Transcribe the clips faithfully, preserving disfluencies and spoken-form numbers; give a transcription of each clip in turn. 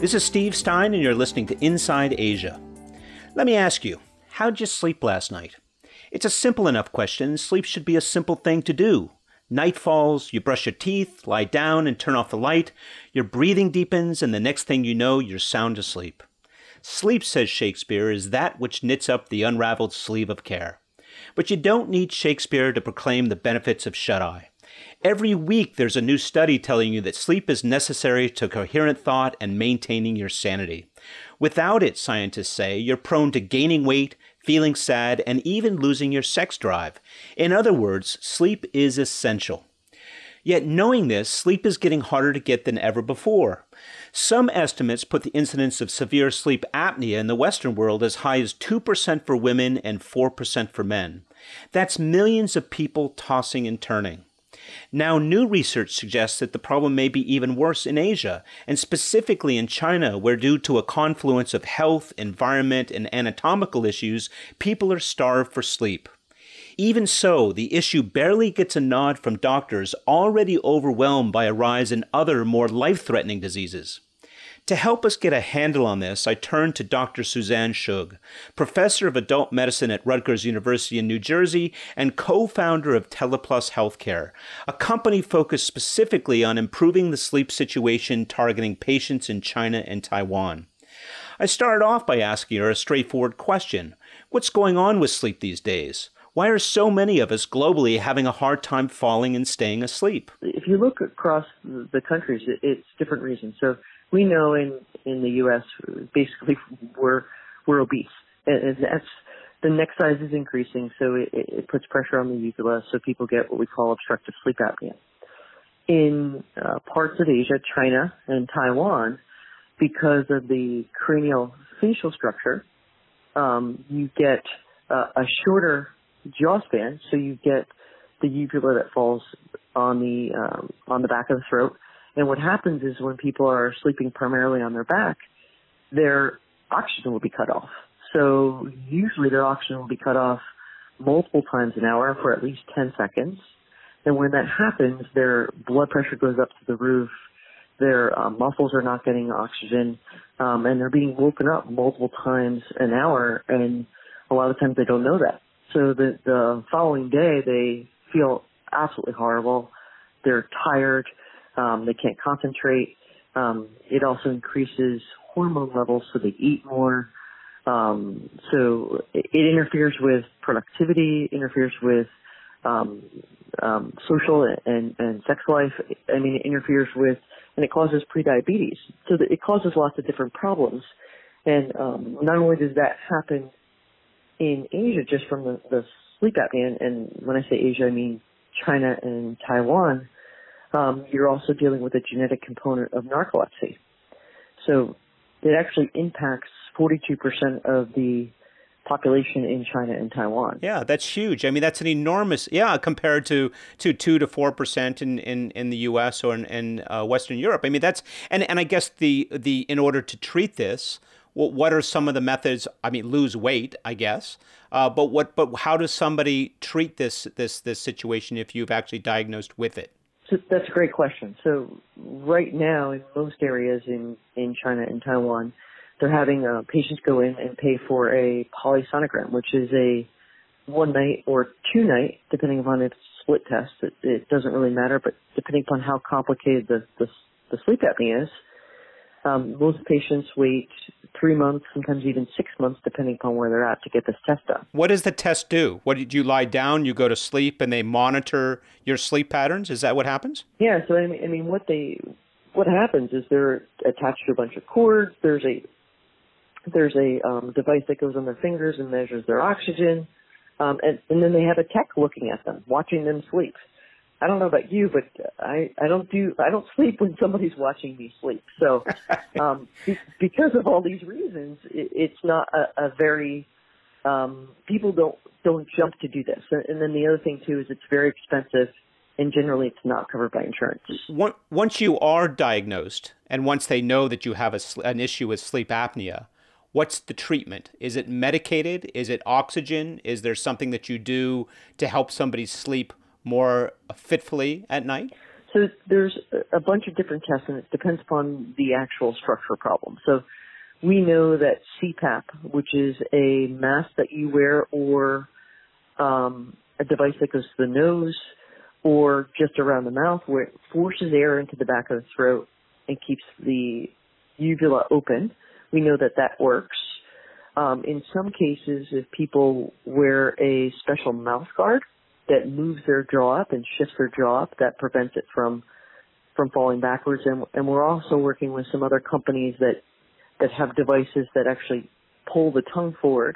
This is Steve Stein, and you're listening to Inside Asia. Let me ask you, how'd you sleep last night? It's a simple enough question. Sleep should be a simple thing to do. Night falls, you brush your teeth, lie down, and turn off the light. Your breathing deepens, and the next thing you know, you're sound asleep. Sleep, says Shakespeare, is that which knits up the unraveled sleeve of care. But you don't need Shakespeare to proclaim the benefits of shut-eye. Every week there's a new study telling you that sleep is necessary to coherent thought and maintaining your sanity. Without it, scientists say, you're prone to gaining weight, feeling sad, and even losing your sex drive. In other words, sleep is essential. Yet knowing this, sleep is getting harder to get than ever before. Some estimates put the incidence of severe sleep apnea in the Western world as high as two percent for women and four percent for men. That's millions of people tossing and turning. Now, new research suggests that the problem may be even worse in Asia, and specifically in China, where due to a confluence of health, environment, and anatomical issues, people are starved for sleep. Even so, the issue barely gets a nod from doctors already overwhelmed by a rise in other, more life-threatening diseases. To help us get a handle on this, I turned to Doctor Suzanne Shug, professor of adult medicine at Rutgers University in New Jersey and co-founder of TelePlus Healthcare, a company focused specifically on improving the sleep situation targeting patients in China and Taiwan. I started off by asking her a straightforward question. What's going on with sleep these days? Why are so many of us globally having a hard time falling and staying asleep? If you look across the countries, it's different reasons. So we know in, in the U S, basically, we're, we're obese. And that's, the neck size is increasing, so it, it puts pressure on the uvula, so people get what we call obstructive sleep apnea. In uh, parts of Asia, China and Taiwan, because of the cranial facial structure, um, you get uh, a shorter jaw span, so you get the uvula that falls on the um, on the back of the throat. And what happens is when people are sleeping primarily on their back, their oxygen will be cut off. So usually their oxygen will be cut off multiple times an hour for at least ten seconds. And when that happens, their blood pressure goes up to the roof, their uh, muscles are not getting oxygen, um, and they're being woken up multiple times an hour, and a lot of times they don't know that. So the, the following day, they feel absolutely horrible. They're tired. Um, they can't concentrate. Um, it also increases hormone levels, so they eat more. Um, so it, it interferes with productivity, interferes with um, um, social and, and sex life. I mean, it interferes with, and it causes prediabetes. So that it causes lots of different problems. And um, not only does that happen in Asia, just from the, the sleep apnea, and, and when I say Asia, I mean China and Taiwan, um, you're also dealing with a genetic component of narcolepsy. So it actually impacts forty-two percent of the population in China and Taiwan. Yeah, that's huge. I mean, that's an enormous, yeah, compared to, to two to four percent in, in, in the U S or in, in uh, Western Europe. I mean, that's, and, and I guess the, the, in order to treat this, what, what are some of the methods? I mean, lose weight, I guess. Uh, but what, but how does somebody treat this, this, this situation if you've actually diagnosed with it? So that's a great question. So right now, in most areas in, in China and Taiwan, they're having uh, patients go in and pay for a polysonogram, which is a one night or two night, depending upon its split test. It, it doesn't really matter, but depending upon how complicated the, the, the sleep apnea is, um, most patients wait three months, sometimes even six months, depending upon where they're at, to get this test done. What does the test do? What did you lie down, you go to sleep, and they monitor your sleep patterns? Is that what happens? Yeah. So I mean, I mean, what they what happens is they're attached to a bunch of cords. There's a There's a um, device that goes on their fingers and measures their oxygen, um, and, and then they have a tech looking at them, watching them sleep. I don't know about you, but I, I don't do I don't sleep when somebody's watching me sleep. So um, be, because of all these reasons, it, it's not a, a very um, people don't don't jump to do this. And, and then the other thing too is it's very expensive. And generally, it's not covered by insurance. Once you are diagnosed, and once they know that you have a, an issue with sleep apnea, what's the treatment? Is it medicated? Is it oxygen? Is there something that you do to help somebody sleep more fitfully at night? So there's a bunch of different tests, and it depends upon the actual structural problem. So we know that C PAP, which is a mask that you wear or um, a device that goes to the nose or just around the mouth, where it forces air into the back of the throat and keeps the uvula open. We know that that works. Um, in some cases, if people wear a special mouth guard that moves their jaw up and shifts their jaw up, that prevents it from from falling backwards. And, and we're also working with some other companies that that have devices that actually pull the tongue forward.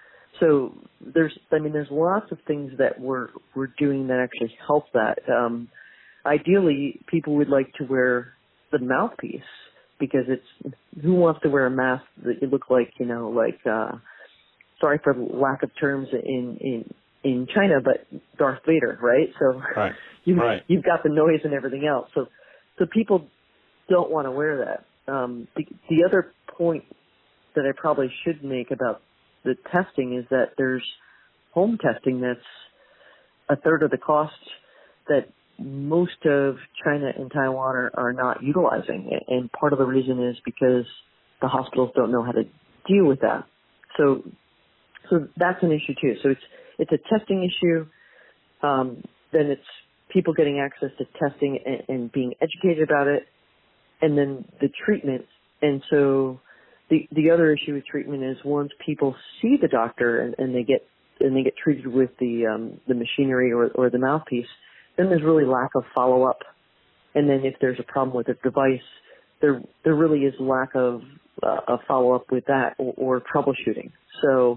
So there's, I mean, there's lots of things that we're we're doing that actually help that. Um, ideally, people would like to wear the mouthpiece because it's, who wants to wear a mask that you look like, you know, like, uh, sorry for lack of terms in in in China, but Darth Vader, right? So right. you right. you've got the noise and everything else. So so people don't want to wear that. Um, the, the other point that I probably should make about the testing is that there's home testing that's a third of the cost that most of China and Taiwan are, are not utilizing. And part of the reason is because the hospitals don't know how to deal with that. So, so that's an issue too. So it's, it's a testing issue. Um, then it's people getting access to testing and, and being educated about it. And then the treatment. And so the, the other issue with treatment is once people see the doctor and, and they get, and they get treated with the, um, the machinery or, or the mouthpiece, then there's really lack of follow-up. And then if there's a problem with the device, there there really is lack of uh, a follow-up with that or, or troubleshooting. So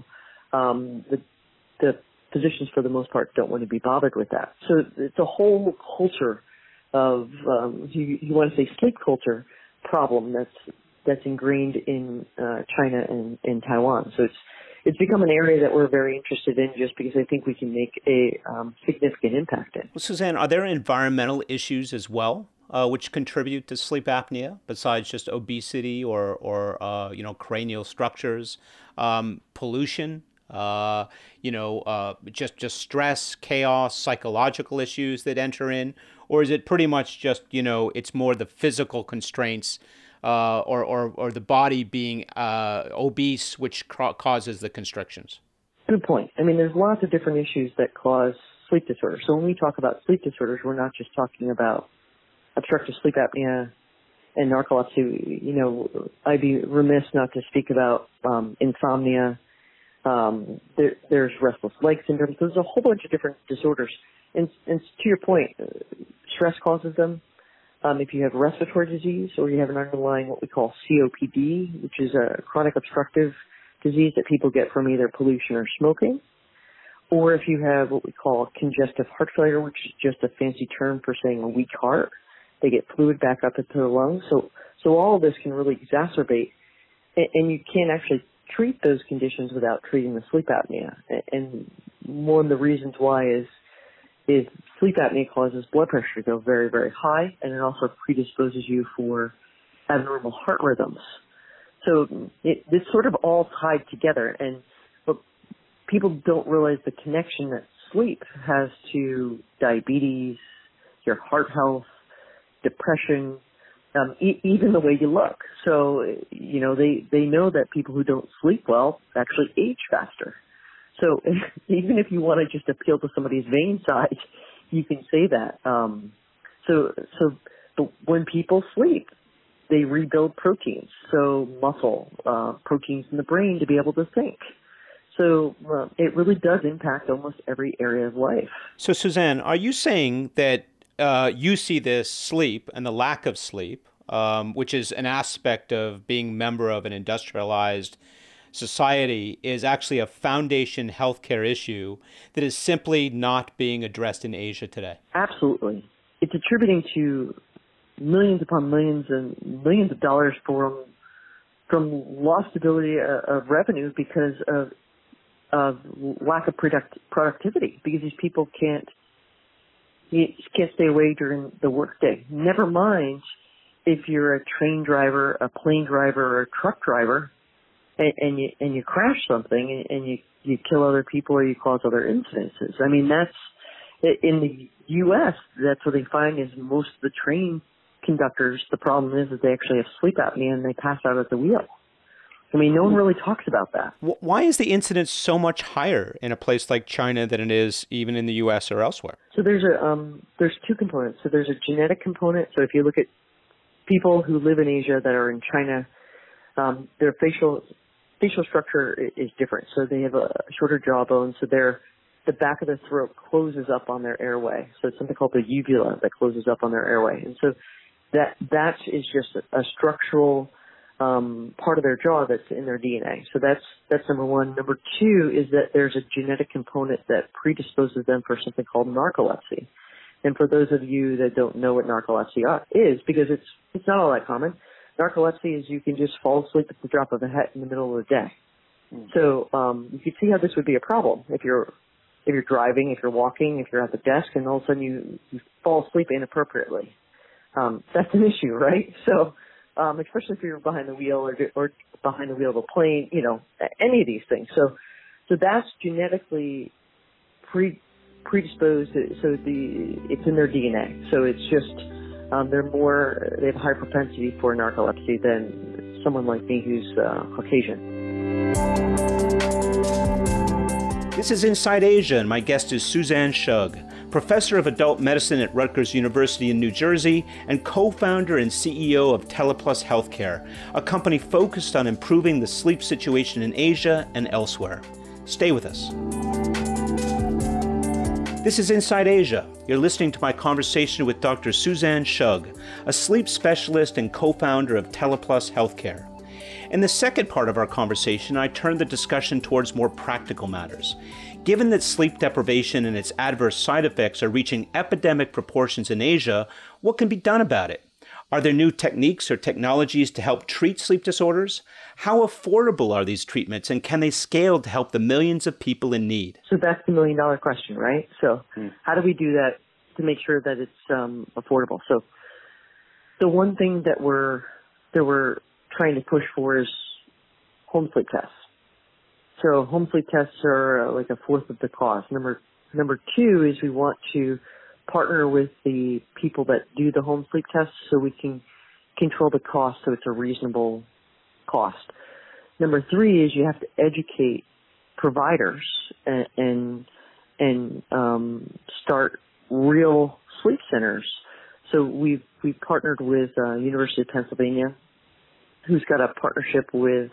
um, the, the physicians, for the most part, don't want to be bothered with that. So it's a whole culture of, um, you, you want to say sleep culture problem that's that's ingrained in uh, China and, and Taiwan. So it's It's become an area that we're very interested in just because I think we can make a um, significant impact in. Well, Suzanne, are there environmental issues as well uh, which contribute to sleep apnea besides just obesity or, or uh, you know, cranial structures, um, pollution, uh, you know, uh, just, just stress, chaos, psychological issues that enter in? Or is it pretty much just, you know, it's more the physical constraints Uh, or, or, or the body being uh, obese, which ca- causes the constrictions? Good point. I mean, there's lots of different issues that cause sleep disorders. So when we talk about sleep disorders, we're not just talking about obstructive sleep apnea and narcolepsy. You know, I'd be remiss not to speak about um, insomnia. Um, there, there's restless leg syndrome. So there's a whole bunch of different disorders. And, and to your point, stress causes them. Um, if you have respiratory disease or you have an underlying what we call C O P D, which is a chronic obstructive disease that people get from either pollution or smoking, or if you have what we call congestive heart failure, which is just a fancy term for saying a weak heart, they get fluid back up into the lungs. So, so all of this can really exacerbate, and, and you can't actually treat those conditions without treating the sleep apnea. And one of the reasons why is is sleep apnea causes blood pressure to go very, very high, and it also predisposes you for abnormal heart rhythms. So it, this sort of all tied together, and but people don't realize the connection that sleep has to diabetes, your heart health, depression, um, e- even the way you look. So, you know, they, they know that people who don't sleep well actually age faster. So even if you want to just appeal to somebody's vain side, you can say that. Um, so so but when people sleep, they rebuild proteins, so muscle, uh, proteins in the brain to be able to think. So uh, it really does impact almost every area of life. So Suzanne, are you saying that uh, you see this sleep and the lack of sleep, um, which is an aspect of being a member of an industrialized society, is actually a foundation healthcare issue that is simply not being addressed in Asia today? Absolutely. It's attributing to millions upon millions and millions of dollars from from lost ability of revenue because of of lack of product, productivity, because these people can't you can't stay away during the workday. Never mind if you're a train driver, a plane driver, or a truck driver, and, and you and you crash something and, and you you kill other people or you cause other incidences. I mean, that's In the U S, that's what they find is most of the train conductors, the problem is that they actually have sleep apnea and they pass out at the wheel. I mean, no one really talks about that. Why is the incidence so much higher in a place like China than it is even in the U S or elsewhere? So there's a um, there's two components. So there's a genetic component. So if you look at people who live in Asia that are in China, um, their facial facial structure is different. So they have a shorter jawbone. So their the back of the throat closes up on their airway. So it's something called the uvula that closes up on their airway. And so that that is just a, a structural um, part of their jaw that's in their D N A. So that's that's number one. Number two is that there's a genetic component that predisposes them for something called narcolepsy. And for those of you that don't know what narcolepsy is, because it's it's not all that common, narcolepsy is you can just fall asleep at the drop of a hat in the middle of the day. Mm. So um, you can see how this would be a problem if you're if you're driving, if you're walking, if you're at the desk, and all of a sudden you, you fall asleep inappropriately. Um, that's an issue, right? So. Um, especially if you're behind the wheel or, or behind the wheel of a plane, you know, any of these things. So, so that's genetically pre, predisposed. So the it's in their D N A. So it's just um, they're more they have a higher propensity for narcolepsy than someone like me who's uh, Caucasian. This is Inside Asia, and my guest is Suzanne Shug, professor of adult medicine at Rutgers University in New Jersey and co-founder and C E O of Teleplus Healthcare, a company focused on improving the sleep situation in Asia and elsewhere. Stay with us. This is Inside Asia. You're listening to my conversation with Doctor Suzanne Shug, a sleep specialist and co-founder of Teleplus Healthcare. In the second part of our conversation, I turned the discussion towards more practical matters. Given that sleep deprivation and its adverse side effects are reaching epidemic proportions in Asia, what can be done about it? Are there new techniques or technologies to help treat sleep disorders? How affordable are these treatments, and can they scale to help the millions of people in need? So that's the million dollar question, right? So hmm. how do we do that to make sure that it's um, affordable? So the one thing that we're that we're trying to push for is home sleep tests. So home sleep tests are uh, like a fourth of the cost. Number number two is we want to partner with the people that do the home sleep tests so we can control the cost so it's a reasonable cost. Number three is you have to educate providers and and, and um, start real sleep centers. So we've we've partnered with uh, University of Pennsylvania, who's got a partnership with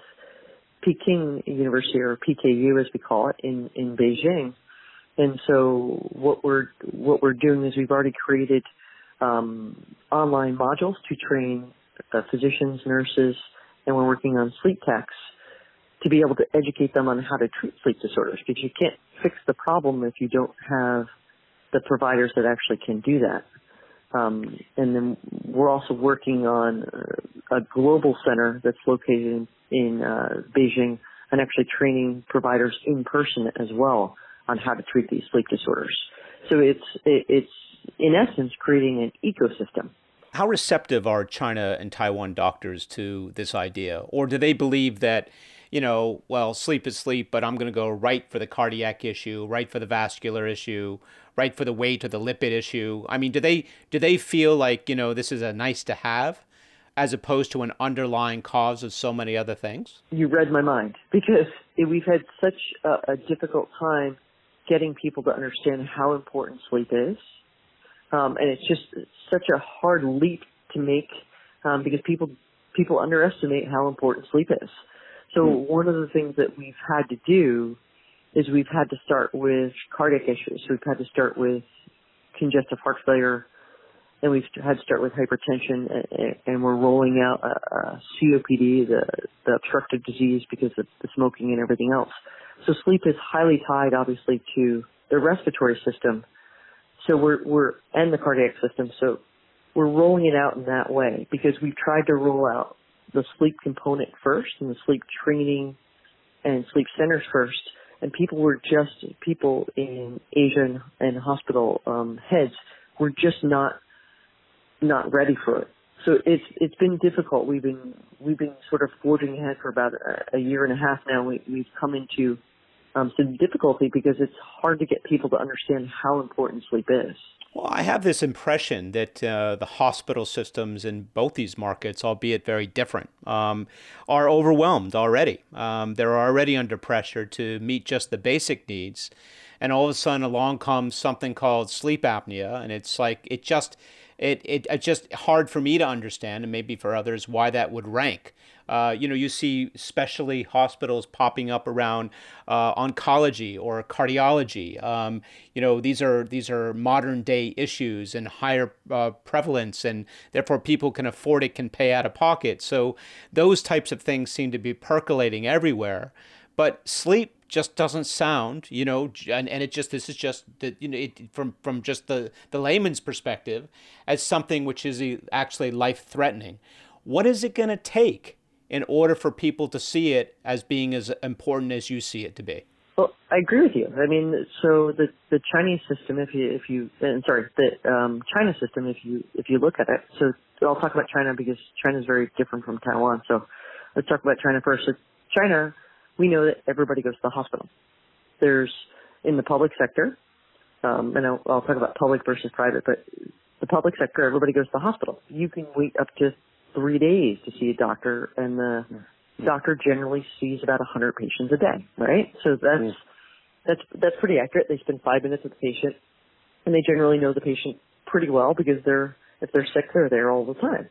Peking University, or P K U as we call it, in, in Beijing. And so what we're what we're doing is we've already created um, online modules to train uh, physicians, nurses, and we're working on sleep techs to be able to educate them on how to treat sleep disorders, because you can't fix the problem if you don't have the providers that actually can do that. Um, and then we're also working on a global center that's located in, in uh, Beijing, and actually training providers in person as well on how to treat these sleep disorders. So it's it, it's in essence creating an ecosystem. How receptive are China and Taiwan doctors to this idea, or do they believe that, you know, well, sleep is sleep, but I'm going to go right for the cardiac issue, right for the vascular issue, right for the weight or the lipid issue? I mean, do they do they feel like, you know, this is a nice to have as opposed to an underlying cause of so many other things? You read my mind, because we've had such a, a difficult time getting people to understand how important sleep is. Um, and it's just such a hard leap to make um, because people people underestimate how important sleep is. So mm-hmm. one of the things that we've had to do is we've had to start with cardiac issues. So we've had to start with congestive heart failure, and we've had to start with hypertension, and, and we're rolling out a, a C O P D, the, the obstructive disease, because of the smoking and everything else. So sleep is highly tied, obviously, to the respiratory system. So we're, we're, and the cardiac system. So we're rolling it out in that way, because we've tried to roll out the sleep component first and the sleep training and sleep centers first. And people were just, people in Asia and, and hospital um, heads were just not, not ready for it. So it's, it's been difficult. We've been, we've been sort of forging ahead for about a, a year and a half now. We, we've come into um, some difficulty because it's hard to get people to understand how important sleep is. Well, I have this impression that uh, the hospital systems in both these markets, albeit very different, um, are overwhelmed already. Um, they're already under pressure to meet just the basic needs. And all of a sudden along comes something called sleep apnea. And it's like, it just, it, it, it's just hard for me to understand, and maybe for others, why that would rank. Uh, you know, you see specialty hospitals popping up around uh, oncology or cardiology. Um, you know, these are these are modern day issues and higher uh, prevalence, and therefore people can afford it, can pay out of pocket. So those types of things seem to be percolating everywhere. But sleep just doesn't sound, you know, and, and it just, this is just, the, you know, it, from, from just the, the layman's perspective, as something which is actually life-threatening. What is it going to take in order for people to see it as being as important as you see it to be? Well, I agree with you. I mean, so the the Chinese system, if you if you, and sorry, the um, China system, if you if you look at it. So I'll talk about China because China is very different from Taiwan. So let's talk about China first. So China, we know that everybody goes to the hospital. There's in the public sector, um, and I'll, I'll talk about public versus private, but the public sector, everybody goes to the hospital. You can wait up to three days to see a doctor, and the mm. doctor generally sees about one hundred patients a day, right? So that's mm. that's that's pretty accurate. They spend five minutes with the patient, and they generally know the patient pretty well because they're if they're sick, they're there all the time.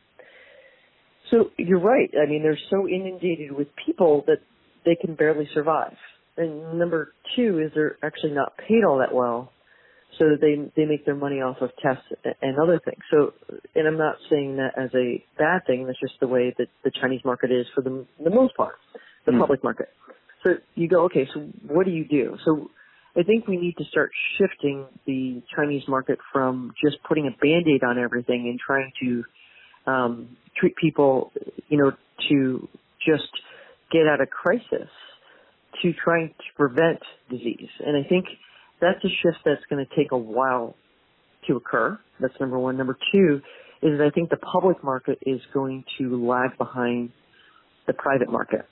So you're right. I mean, they're so inundated with people that they can barely survive. And number two is they're actually not paid all that well. So they they make their money off of tests and other things. So, and I'm not saying that as a bad thing. That's just the way that the Chinese market is for the the most part, the mm. public market. So you go, okay, so what do you do? So I think we need to start shifting the Chinese market from just putting a Band-Aid on everything and trying to um, treat people, you know, to just get out of crisis, to trying to prevent disease. And I think that's a shift that's going to take a while to occur. That's number one. Number two is I think the public market is going to lag behind the private market.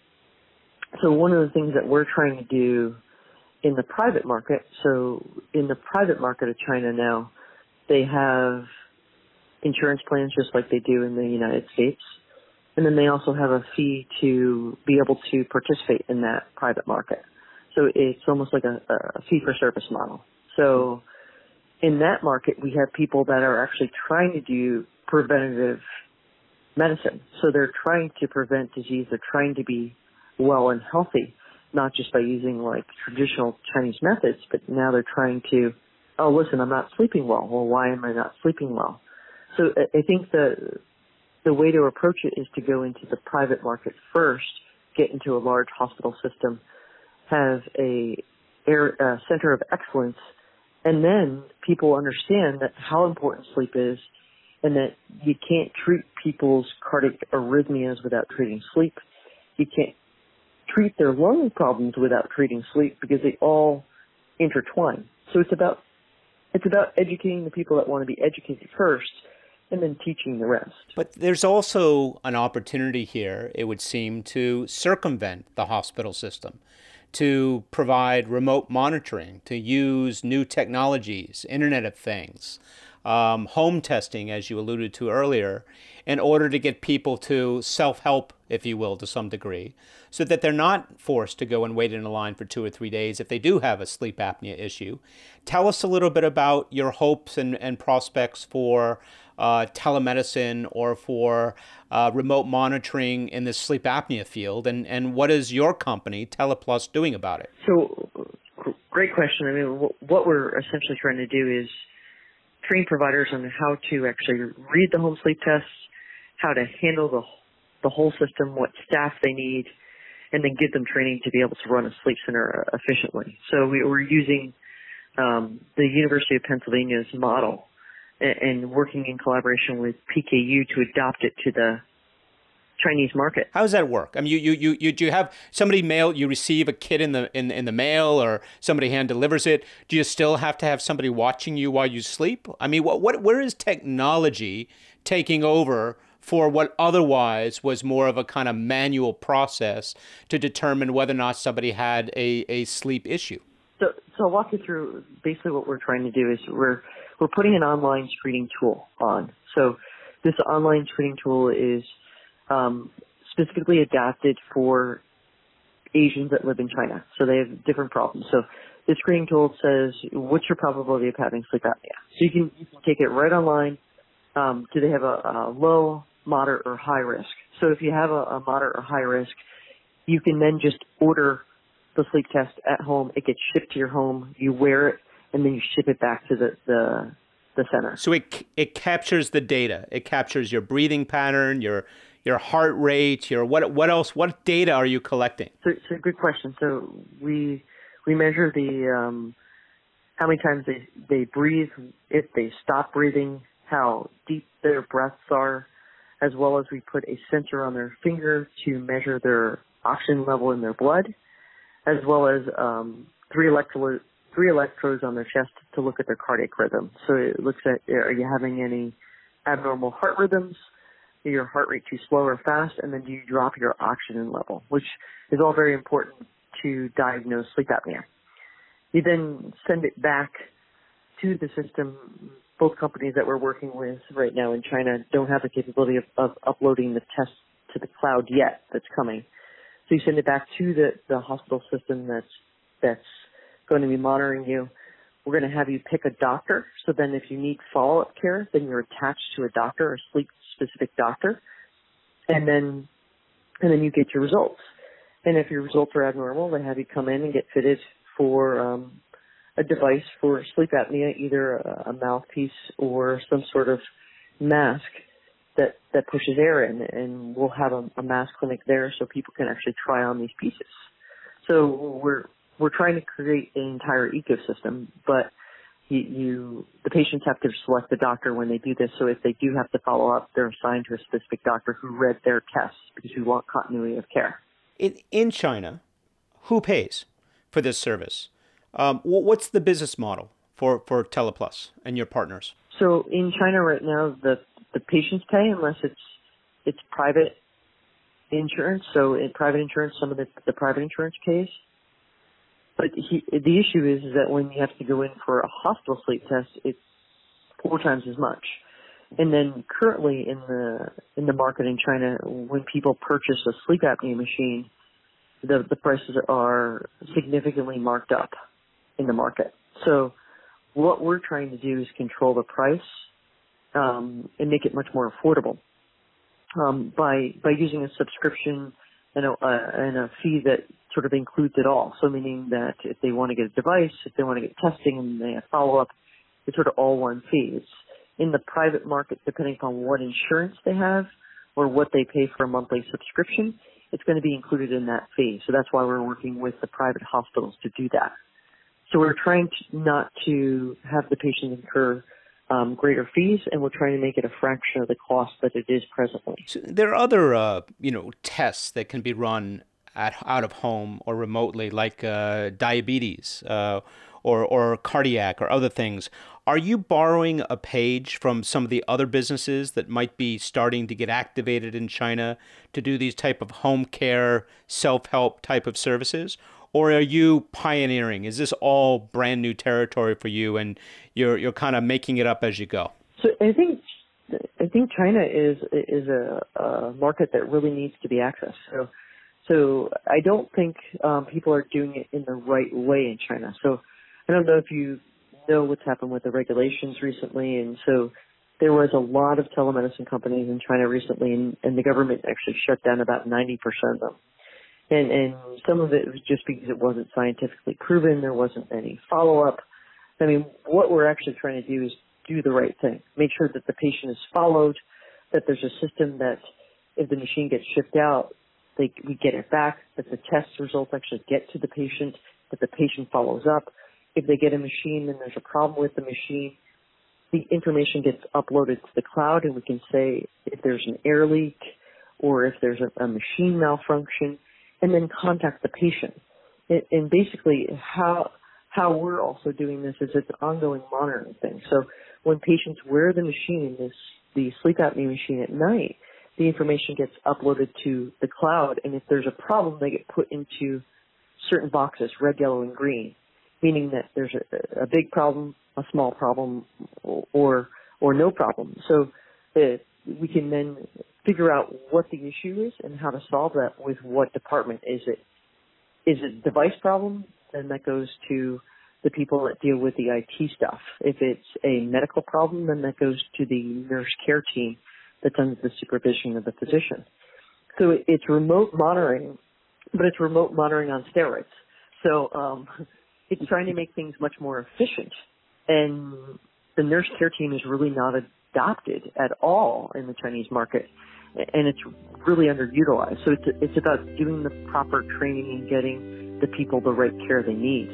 So one of the things that we're trying to do in the private market, so in the private market of China now, they have insurance plans just like they do in the United States. And then they also have a fee to be able to participate in that private market. So it's almost like a, a fee-for-service model. So in that market, we have people that are actually trying to do preventative medicine. So they're trying to prevent disease. They're trying to be well and healthy, not just by using like traditional Chinese methods, but now they're trying to, oh, listen, I'm not sleeping well. Well, why am I not sleeping well? So I think the the way to approach it is to go into the private market first, get into a large hospital system, have a, a center of excellence, and then people understand that how important sleep is and that you can't treat people's cardiac arrhythmias without treating sleep. You can't treat their lung problems without treating sleep because they all intertwine. So it's about it's about educating the people that want to be educated first and then teaching the rest. But there's also an opportunity here, it would seem, to circumvent the hospital system, to provide remote monitoring, to use new technologies, Internet of Things, um, home testing, as you alluded to earlier, in order to get people to self-help, if you will, to some degree, so that they're not forced to go and wait in a line for two or three days if they do have a sleep apnea issue. Tell us a little bit about your hopes and, and prospects for uh, telemedicine or for uh, remote monitoring in the sleep apnea field, and, and what is your company, TelePlus, doing about it? So, great question. I mean, what we're essentially trying to do is train providers on how to actually read the home sleep tests, how to handle the the whole system, what staff they need, and then give them training to be able to run a sleep center efficiently. So we, we're using um, the University of Pennsylvania's model and, and working in collaboration with P K U to adopt it to the Chinese market. How does that work? I mean, you you you you do you have somebody mail? You receive a kit in the in in the mail, or somebody hand delivers it? Do you still have to have somebody watching you while you sleep? I mean, what what where is technology taking over for what otherwise was more of a kind of manual process to determine whether or not somebody had a, a sleep issue. So, so I'll walk you through basically what we're trying to do is we're we're putting an online screening tool on. So this online screening tool is um, specifically adapted for Asians that live in China. So they have different problems. So the screening tool says, what's your probability of having sleep apnea? So you can, you can take it right online. Um, do they have a, a low, moderate, or high risk? So if you have a, a moderate or high risk, you can then just order the sleep test at home. It gets shipped to your home. You wear it, and then you ship it back to the, the, the center. So it it captures the data. It captures your breathing pattern, your your heart rate, your what what else? What data are you collecting? So it's a good question. So we we measure the um, how many times they they breathe, if they stop breathing, how deep their breaths are, as well as we put a sensor on their finger to measure their oxygen level in their blood, as well as um, three electro three electrodes on their chest to look at their cardiac rhythm. So it looks at, are you having any abnormal heart rhythms? Is your heart rate too slow or fast? And then do you drop your oxygen level, which is all very important to diagnose sleep apnea. You then send it back to the system. Both companies that we're working with right now in China don't have the capability of, of uploading the test to the cloud yet. That's coming. So you send it back to the, the hospital system that's that's going to be monitoring you. We're going to have you pick a doctor. So then if you need follow-up care, then you're attached to a doctor, a sleep-specific doctor. And then and then you get your results. And if your results are abnormal, they have you come in and get fitted for um, a device for sleep apnea, either a, a mouthpiece or some sort of mask that, that pushes air in. And we'll have a, a mask clinic there so people can actually try on these pieces. So we're we're trying to create an entire ecosystem, but you, you the patients have to select the doctor when they do this. So if they do have to follow up, they're assigned to a specific doctor who read their tests because we want continuity of care. In, in China, who pays for this service? Um, what's the business model for, for TelePlus and your partners? So in China right now, the, the patients pay unless it's it's private insurance. So in private insurance, some of the, the private insurance pays. But he, the issue is, is that when you have to go in for a hospital sleep test, it's four times as much. And then currently in the in the market in China, when people purchase a sleep apnea machine, the, the prices are significantly marked up in the market. So what we're trying to do is control the price um, and make it much more affordable um, by by using a subscription and a, uh, and a fee that sort of includes it all. So meaning that if they want to get a device, if they want to get testing and they have follow-up, it's sort of all one fee. It's in the private market, depending upon what insurance they have or what they pay for a monthly subscription, it's going to be included in that fee. So that's why we're working with the private hospitals to do that. So we're trying to not to have the patient incur um, greater fees, and we're trying to make it a fraction of the cost that it is presently. So there are other, uh, you know, tests that can be run at out of home or remotely, like uh, diabetes uh, or or cardiac or other things. Are you borrowing a page from some of the other businesses that might be starting to get activated in China to do these type of home care, self-help type of services? Or are you pioneering? Is this all brand new territory for you, and you're you're kind of making it up as you go? So I think I think China is is a, a market that really needs to be accessed. So so I don't think um, people are doing it in the right way in China. So I don't know if you know what's happened with the regulations recently, and so there was a lot of telemedicine companies in China recently, and, and the government actually shut down about ninety percent of them. And, and some of it was just because it wasn't scientifically proven. There wasn't any follow-up. I mean, what we're actually trying to do is do the right thing. Make sure that the patient is followed, that there's a system that if the machine gets shipped out, they, we get it back, that the test results actually get to the patient, that the patient follows up. If they get a machine and there's a problem with the machine, the information gets uploaded to the cloud, and we can say if there's an air leak or if there's a, a machine malfunction, and then contact the patient. And, and basically how how we're also doing this is it's an ongoing monitoring thing. So when patients wear the machine, this the sleep apnea machine at night, the information gets uploaded to the cloud, and if there's a problem, they get put into certain boxes, red, yellow, and green, meaning that there's a, a big problem, a small problem, or or no problem. So uh, we can then figure out what the issue is and how to solve that with what department. Is it is it a device problem? Then that goes to the people that deal with the I T stuff. If it's a medical problem, then that goes to the nurse care team that's under the supervision of the physician. So it's remote monitoring, but it's remote monitoring on steroids. So um, it's trying to make things much more efficient. And the nurse care team is really not adopted at all in the Chinese market, and it's really underutilized. So it's it's about doing the proper training and getting the people the right care they need.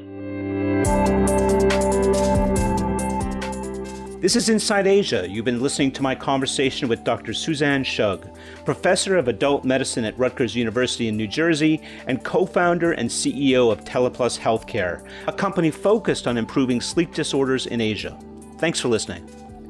This is Inside Asia. You've been listening to my conversation with Doctor Suzanne Shug, professor of adult medicine at Rutgers University in New Jersey and co-founder and C E O of Teleplus Healthcare, a company focused on improving sleep disorders in Asia. Thanks for listening.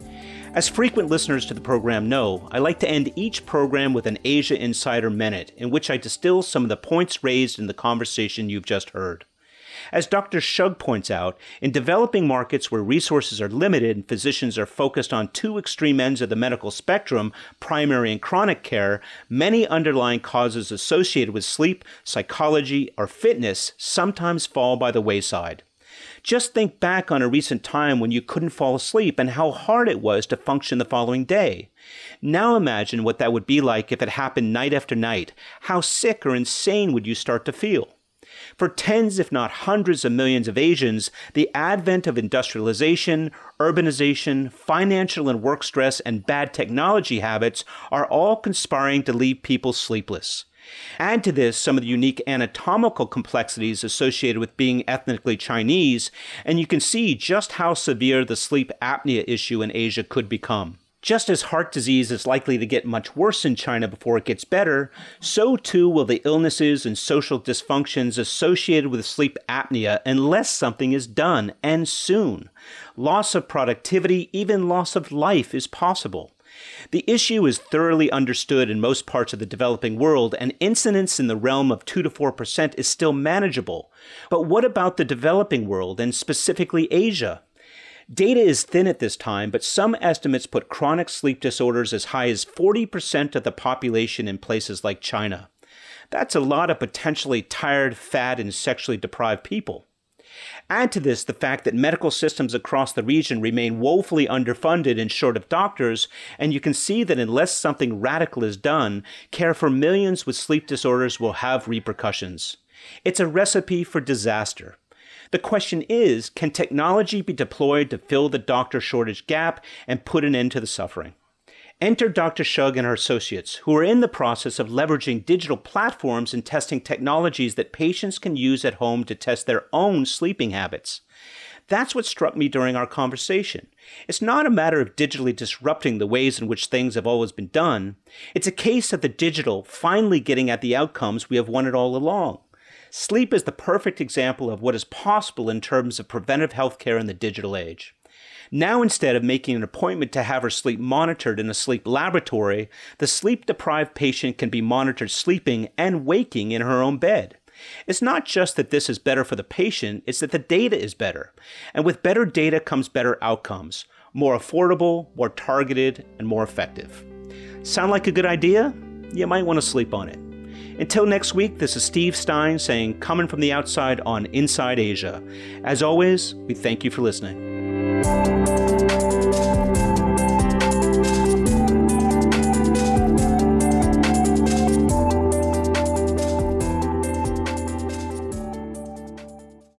As frequent listeners to the program know, I like to end each program with an Asia Insider Minute, in which I distill some of the points raised in the conversation you've just heard. As Doctor Shug points out, in developing markets where resources are limited and physicians are focused on two extreme ends of the medical spectrum, primary and chronic care, many underlying causes associated with sleep, psychology, or fitness sometimes fall by the wayside. Just think back on a recent time when you couldn't fall asleep and how hard it was to function the following day. Now imagine what that would be like if it happened night after night. How sick or insane would you start to feel? For tens, if not hundreds of millions of Asians, the advent of industrialization, urbanization, financial and work stress, and bad technology habits are all conspiring to leave people sleepless. Add to this some of the unique anatomical complexities associated with being ethnically Chinese, and you can see just how severe the sleep apnea issue in Asia could become. Just as heart disease is likely to get much worse in China before it gets better, so too will the illnesses and social dysfunctions associated with sleep apnea unless something is done, and soon. Loss of productivity, even loss of life, is possible. The issue is thoroughly understood in most parts of the developing world, and incidence in the realm of two to four percent is still manageable. But what about the developing world, and specifically Asia? Data is thin at this time, but some estimates put chronic sleep disorders as high as forty percent of the population in places like China. That's a lot of potentially tired, fat, and sexually deprived people. Add to this the fact that medical systems across the region remain woefully underfunded and short of doctors, and you can see that unless something radical is done, care for millions with sleep disorders will have repercussions. It's a recipe for disaster. The question is, can technology be deployed to fill the doctor shortage gap and put an end to the suffering? Enter Doctor Shug and her associates, who are in the process of leveraging digital platforms and testing technologies that patients can use at home to test their own sleeping habits. That's what struck me during our conversation. It's not a matter of digitally disrupting the ways in which things have always been done. It's a case of the digital finally getting at the outcomes we have wanted all along. Sleep is the perfect example of what is possible in terms of preventive health care in the digital age. Now, instead of making an appointment to have her sleep monitored in a sleep laboratory, the sleep-deprived patient can be monitored sleeping and waking in her own bed. It's not just that this is better for the patient, it's that the data is better. And with better data comes better outcomes, more affordable, more targeted, and more effective. Sound like a good idea? You might want to sleep on it. Until next week, this is Steve Stein saying, coming from the outside on Inside Asia. As always, we thank you for listening.